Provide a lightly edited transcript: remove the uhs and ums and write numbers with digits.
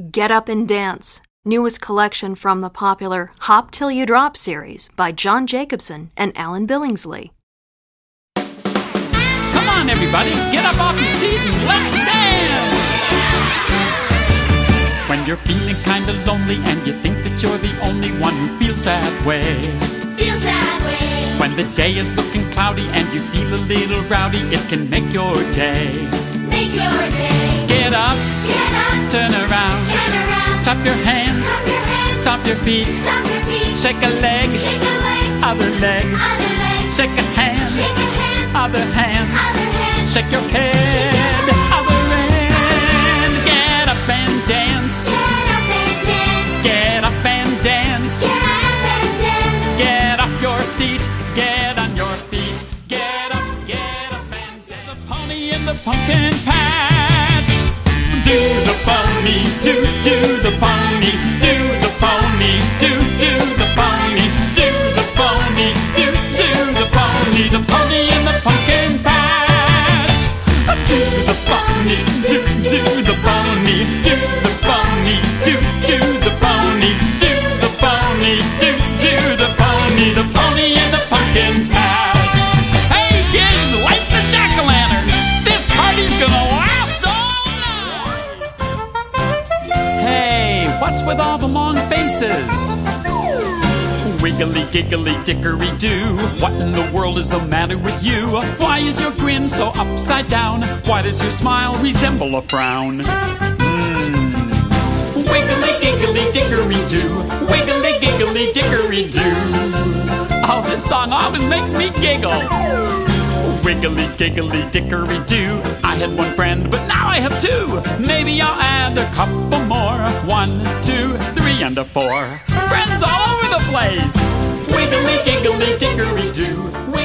Get Up and Dance, newest collection from the popular Hop Till You Drop series by John Jacobson and Alan Billingsley. Come on, everybody, get up off your seat and let's dance! When you're feeling kinda lonely and you think that you're the only one who feels that way. Feels that way. When the day is looking cloudy and you feel a little rowdy, it can make your day. Make your day. Get up, turn around, clap your hands, stomp your feet, shake a leg, other leg, shake a hand, other hand, shake your head, other end. Get up and dance, get up and dance, get off your seat, get on your feet, get up and dance. The pony in the pumpkin patch. Do the pony, do the pony, do the pony, do the pony, do the pony, do the pony, the pony in the pumpkin patch. Do the pony, do the pony, do the pony, do the pony, do the pony, do the pony, the pony in the pumpkin patch. Hey kids, light the jack-o'-lanterns. This party's gonna last all night. Hey, what's with all the long faces? Wiggly, giggly, dickory-doo. What in the world is the matter with you? Why is your grin so upside down? Why does your smile resemble a frown? Wiggly, giggly, dickory-doo. Wiggly, giggly, dickory-doo. Oh, this song always makes me giggle. Wiggly, giggly, dickory-doo. I had one friend, but now I have two. Maybe I'll add a couple more. 1, 2, 3, and a 4. Friends all over the place. Wiggly, giggly, dickory-doo.